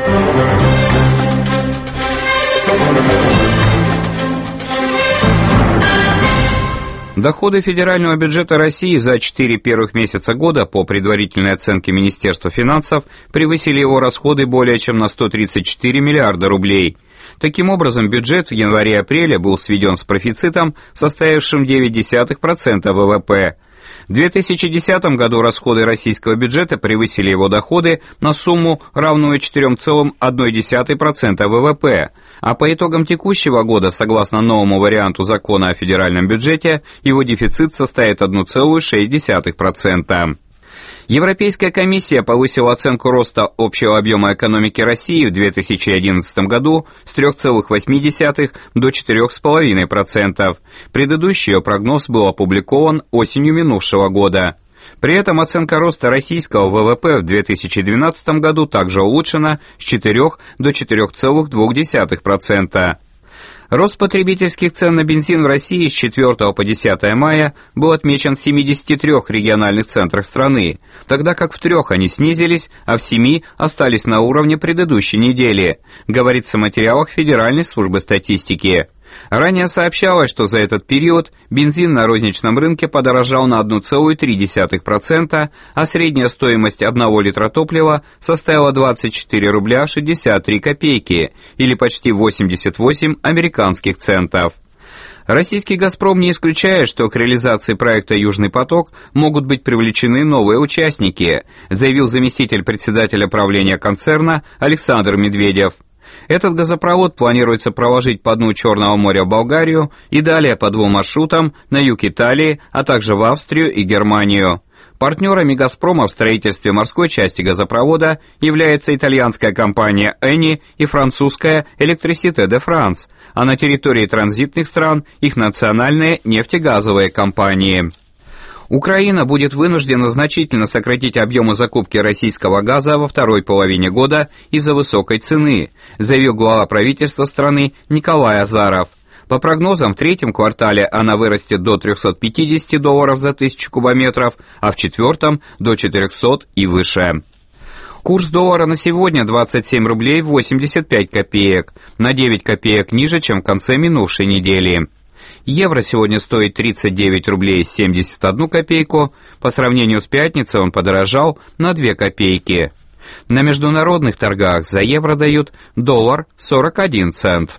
Доходы федерального бюджета России за четыре первых месяца года по предварительной оценке Министерства финансов превысили его расходы более чем на сто тридцать четыре миллиарда рублей. Таким образом, бюджет в январе-апреле был сведен с профицитом, составившим девять десятых процента вэ вэ пэ. В две тысячи десятом году расходы российского бюджета превысили его доходы на сумму, равную четыре целых одна десятая процента вэ вэ пэ, а по итогам текущего года, согласно новому варианту закона о федеральном бюджете, его дефицит составит одна целая шесть десятых процента. Европейская комиссия повысила оценку роста общего объема экономики России в две тысячи одиннадцатом году с трёх целых восьми десятых до четырёх целых пяти десятых процента. Предыдущий ее прогноз был опубликован осенью минувшего года. При этом оценка роста российского вэ вэ пэ в две тысячи двенадцатом году также улучшена с четырёх до четырёх целых двух десятых процента. Рост потребительских цен на бензин в России с четвёртого по десятое мая был отмечен в семидесяти трёх региональных центрах страны, тогда как в трех они снизились, а в семи остались на уровне предыдущей недели, говорится в материалах Федеральной службы статистики. Ранее сообщалось, что за этот период бензин на розничном рынке подорожал на одна целая три десятых процента, а средняя стоимость одного литра топлива составила двадцать четыре рубля шестьдесят три копейки, или почти восемьдесят восемь американских центов. Российский «Газпром» не исключает, что к реализации проекта «Южный поток» могут быть привлечены новые участники, заявил заместитель председателя правления концерна Александр Медведев. Этот газопровод планируется проложить по дну Черного моря в Болгарию и далее по двум маршрутам на юг Италии, а также в Австрию и Германию. Партнерами «Газпрома» в строительстве морской части газопровода является итальянская компания «Эни» и французская «Электрисите де Франс», а на территории транзитных стран их национальные нефтегазовые компании. Украина будет вынуждена значительно сократить объемы закупки российского газа во второй половине года из-за высокой цены, заявил глава правительства страны Николай Азаров. По прогнозам, в третьем квартале она вырастет до трёхсот пятидесяти долларов за тысячу кубометров, а в четвертом – до четырёхсот и выше. Курс доллара на сегодня двадцать семь рублей восемьдесят пять копеек, на девять копеек ниже, чем в конце минувшей недели. Евро сегодня стоит тридцать девять рублей семьдесят одну копейку, по сравнению с пятницей он подорожал на две копейки. На международных торгах за евро дают доллар сорок один цент.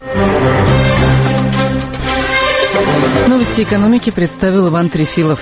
Новости экономики представил Иван Трефилов.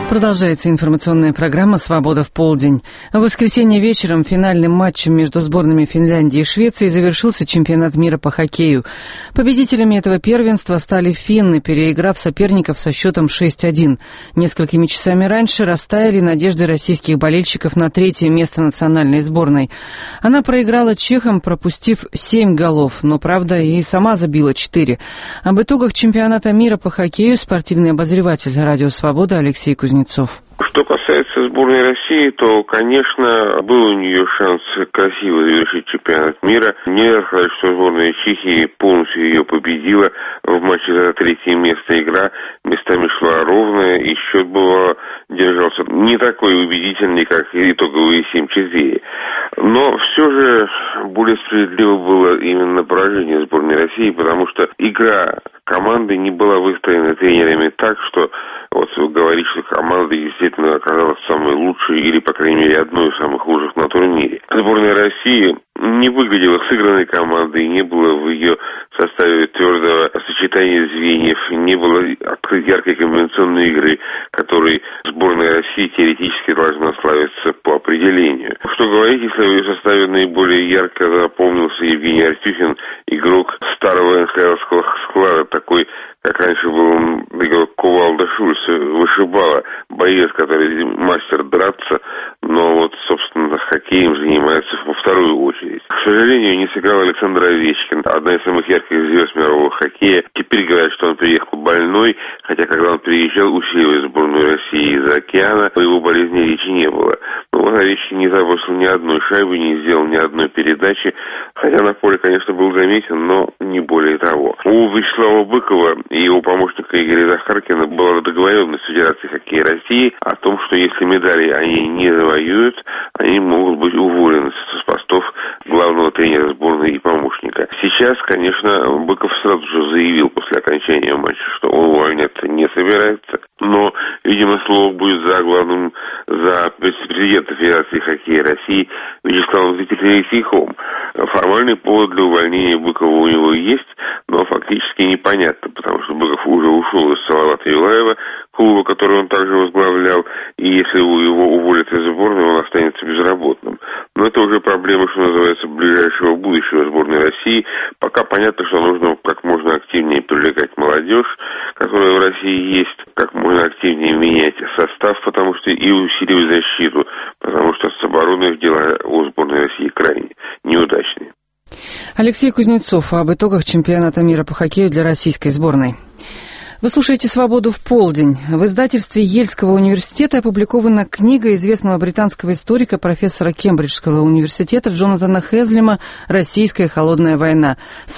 Продолжается информационная программа «Свобода в полдень». В воскресенье вечером финальным матчем между сборными Финляндии и Швеции завершился чемпионат мира по хоккею. Победителями этого первенства стали финны, переиграв соперников со счетом шесть один. Несколькими часами раньше растаяли надежды российских болельщиков на третье место национальной сборной. Она проиграла чехам, пропустив семь голов, но, правда, и сама забила четыре. Об итогах чемпионата мира по хоккею спортивный обозреватель «Радио Свобода» Алексей Кузнецов. Что касается сборной России, то, конечно, был у нее шанс красиво завершить чемпионат мира. Нельзя сказать, что сборная Чехии полностью ее победила. В матче за третье место игра местами шла ровная, и счет был, держался не такой убедительный, как итоговые семь-четыре. Но все же более справедливо было именно поражение сборной России, потому что игра команды не была выстроена тренерами так, что вот говорить, что команда действительно оказалась самой лучшей или, по крайней мере, одной из самых лучших на турнире. Сборная России не выглядела сыгранной командой, не было в ее составе твердого сочетания звеньев, не было яркой комбинационной игры, которой сборная России теоретически должна славиться по определению. Что говорить, если в ее составе наиболее ярко запомнился Евгений Артюхин, игрок старого эн ха элского склада, такой, как раньше был игрок Кувалда Шульц, вышибала, боец, который мастер драться, но вот, собственно, хоккеем занимается во вторую очередь. К сожалению, не сыграл Александр Овечкин, одна из самых ярких звезд мирового хоккея. Теперь говорят, что он приехал больной, хотя когда он приезжал, усиливая сборную России из-за океана, по его болезни речи не было. Но вот Овечкин не забросил ни одной шайбы, не сделал ни одной передачи, хотя на поле, конечно, был заметен, но не более того. У Вячеслава Быкова и его помощника Игоря Захаркина была договоренность с Федерацией хоккея России о том, что если медали они не завоюют, они могут быть уволены с постов главного тренера сборной и помощника. Сейчас, конечно, Быков сразу же заявил после окончания матча, что он увольняться не собирается, но, видимо, слово будет за главным, за президента Федерации хоккея России Вячеславом Третьяковым. Формальный повод для увольнения Быкова у него есть, но фактически непонятно, потому что Быков уже ушел из Салавата Юлаева, клуба, который он также возглавлял, и если его уволят из сборной, он останется безработным. Но это уже проблема, что называется, ближайшего будущего сборной России. Пока понятно, что нужно как можно активнее привлекать молодежь, которая в России есть, как можно активнее менять состав, потому что и усиливать защиту, потому что с обороной дела у сборной России крайне неудачные. Алексей Кузнецов об итогах чемпионата мира по хоккею для российской сборной. Вы слушаете «Свободу в полдень». В издательстве Ельского университета опубликована книга известного британского историка, профессора Кембриджского университета Джонатана Хезлема «Российская холодная война».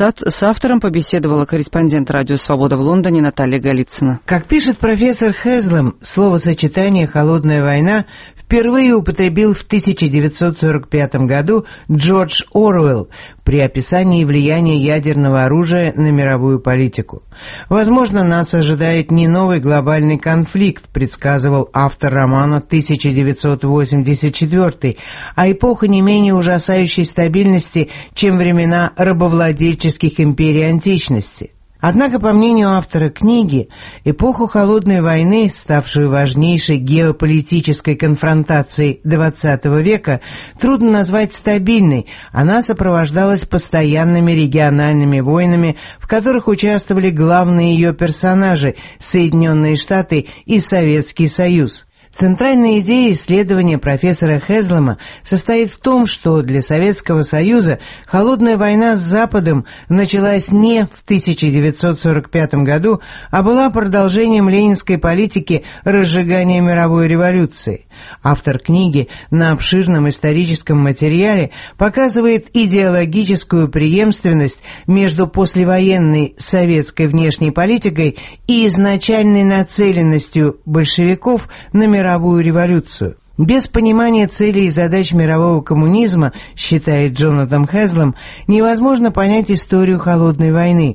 С автором побеседовала корреспондент радио «Свобода» в Лондоне Наталья Голицына. Как пишет профессор Хезлем, словосочетание «холодная война» впервые употребил в тысяча девятьсот сорок пятом году Джордж Оруэлл при описании влияния ядерного оружия на мировую политику. Возможно, нас ожидает не новый глобальный конфликт, предсказывал автор романа тысяча девятьсот восемьдесят четвёртый, а эпоха не менее ужасающей стабильности, чем времена рабовладельческих империй античности. Однако, по мнению автора книги, эпоху холодной войны, ставшую важнейшей геополитической конфронтацией двадцатого века, трудно назвать стабильной. Она сопровождалась постоянными региональными войнами, в которых участвовали главные ее персонажи – Соединенные Штаты и Советский Союз. Центральная идея исследования профессора Хезлема состоит в том, что для Советского Союза холодная война с Западом началась не в тысяча девятьсот сорок пятом году, а была продолжением ленинской политики разжигания мировой революции. Автор книги на обширном историческом материале показывает идеологическую преемственность между послевоенной советской внешней политикой и изначальной нацеленностью большевиков на мировую революцию. Без понимания целей и задач мирового коммунизма, считает Джонатан Хезлем, невозможно понять историю холодной войны.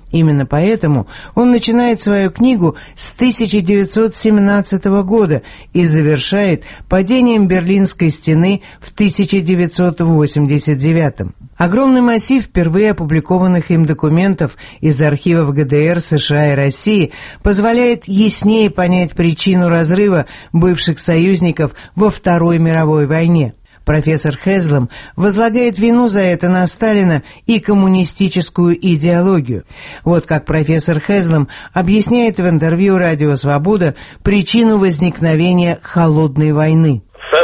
Именно поэтому он начинает свою книгу с тысяча девятьсот семнадцатого года и завершает падением Берлинской стены в тысяча девятьсот восемьдесят девятом. Огромный массив впервые опубликованных им документов из архивов ГДР, США и России позволяет яснее понять причину разрыва бывших союзников во Второй мировой войне. Профессор Хезлем возлагает вину за это на Сталина и коммунистическую идеологию. Вот как профессор Хезлем объясняет в интервью «Радио Свобода» причину возникновения холодной войны.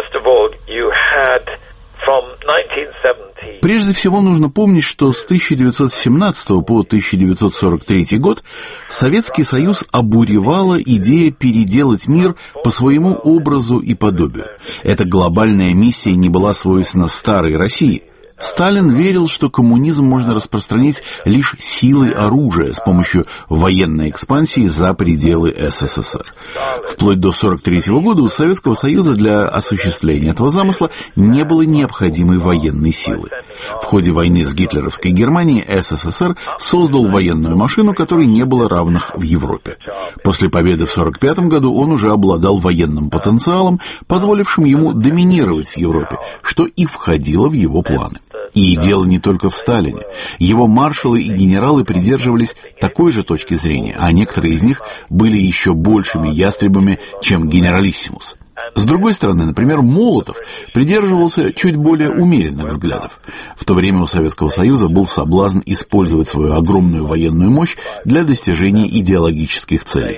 Прежде всего нужно помнить, что с тысяча девятьсот семнадцатого по тысяча девятьсот сорок третий год Советский Союз обуревала идея переделать мир по своему образу и подобию. Эта глобальная миссия не была свойственна старой России. Сталин верил, что коммунизм можно распространить лишь силой оружия с помощью военной экспансии за пределы СССР. Вплоть до сорок третьего года у Советского Союза для осуществления этого замысла не было необходимой военной силы. В ходе войны с гитлеровской Германией СССР создал военную машину, которой не было равных в Европе. После победы в сорок пятом году он уже обладал военным потенциалом, позволившим ему доминировать в Европе, что и входило в его планы. И дело не только в Сталине. Его маршалы и генералы придерживались такой же точки зрения, а некоторые из них были еще большими ястребами, чем генералиссимус. С другой стороны, например, Молотов придерживался чуть более умеренных взглядов. В то время у Советского Союза был соблазн использовать свою огромную военную мощь для достижения идеологических целей.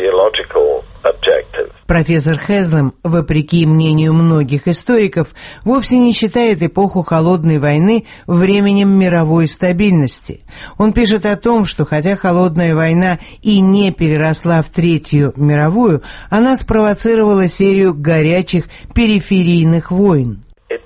Профессор Хезлем, вопреки мнению многих историков, вовсе не считает эпоху Холодной войны временем мировой стабильности. Он пишет о том, что хотя Холодная война и не переросла в Третью мировую, она спровоцировала серию горячих периферийных войн.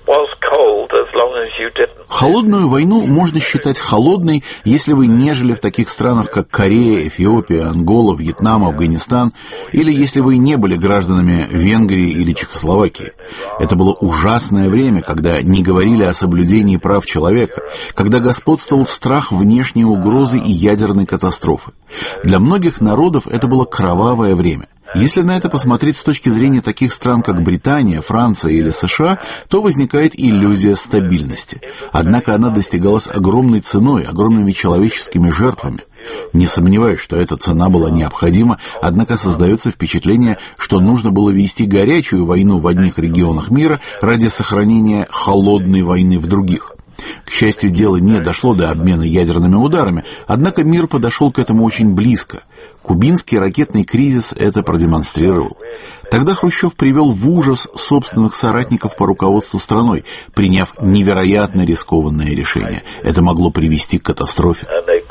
Холодную войну можно считать холодной, если вы не жили в таких странах, как Корея, Эфиопия, Ангола, Вьетнам, Афганистан, или если вы не были гражданами Венгрии или Чехословакии. Это было ужасное время, когда не говорили о соблюдении прав человека, когда господствовал страх внешней угрозы и ядерной катастрофы. Для многих народов это было кровавое время. Если на это посмотреть с точки зрения таких стран, как Британия, Франция или США, то возникает иллюзия стабильности. Однако она достигалась огромной ценой, огромными человеческими жертвами. Не сомневаюсь, что эта цена была необходима, однако создается впечатление, что нужно было вести горячую войну в одних регионах мира ради сохранения холодной войны в других. К счастью, дело не дошло до обмена ядерными ударами, однако мир подошел к этому очень близко. Кубинский ракетный кризис это продемонстрировал. Тогда Хрущев привел в ужас собственных соратников по руководству страной, приняв невероятно рискованное решение. Это могло привести к катастрофе.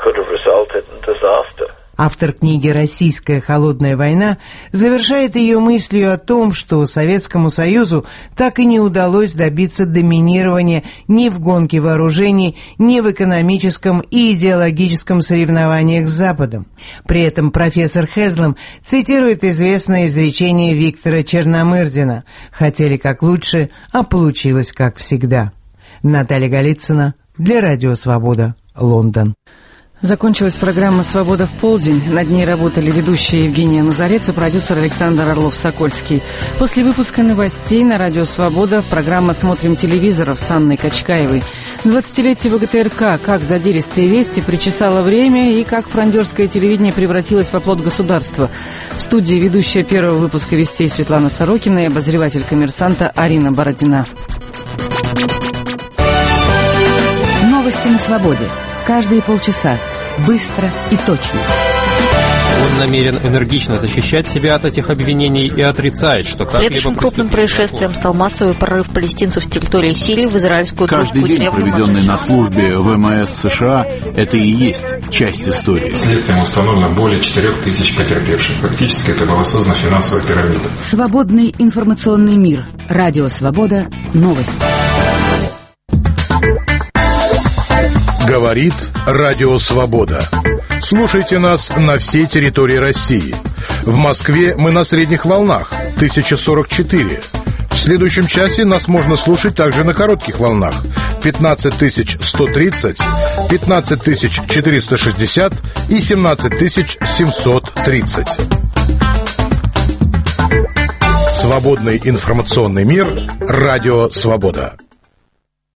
Автор книги «Российская холодная война» завершает ее мыслью о том, что Советскому Союзу так и не удалось добиться доминирования ни в гонке вооружений, ни в экономическом и идеологическом соревнованиях с Западом. При этом профессор Хезлем цитирует известное изречение Виктора Черномырдина: «Хотели как лучше, а получилось как всегда». Наталья Голицына для Радио Свобода, Лондон. Закончилась программа «Свобода в полдень». Над ней работали ведущие Евгения Назарец и продюсер Александр Орлов-Сокольский. После выпуска новостей на Радио Свобода программа «Смотрим телевизор» с Анной Качкаевой. двадцатилетие ВГТРК, как задиристые вести причесало время и как фрондерское телевидение превратилось в оплот государства. В студии ведущая первого выпуска «Вестей» Светлана Сорокина и обозреватель «Коммерсанта» Арина Бородина. Новости на свободе. Каждые полчаса. Быстро и точно. Он намерен энергично защищать себя от этих обвинений и отрицает, что как-либо... Следующим крупным происшествием стал массовый прорыв палестинцев с территории Сирии в израильскую группу. Каждый день, проведенный на службе в МС США, это и есть часть истории. Следствием установлено более четырех тысяч потерпевших. Фактически это была создана финансовая пирамида. Свободный информационный мир. Радио Свобода. Новости. Говорит Радио Свобода. Слушайте нас на всей территории России. В Москве мы на средних волнах тысяча сорок четыре. В следующем часе нас можно слушать также на коротких волнах пятнадцать тысяч сто тридцать, пятнадцать тысяч четыреста шестьдесят и семнадцать тысяч семьсот тридцать. Свободный информационный мир. Радио «Свобода».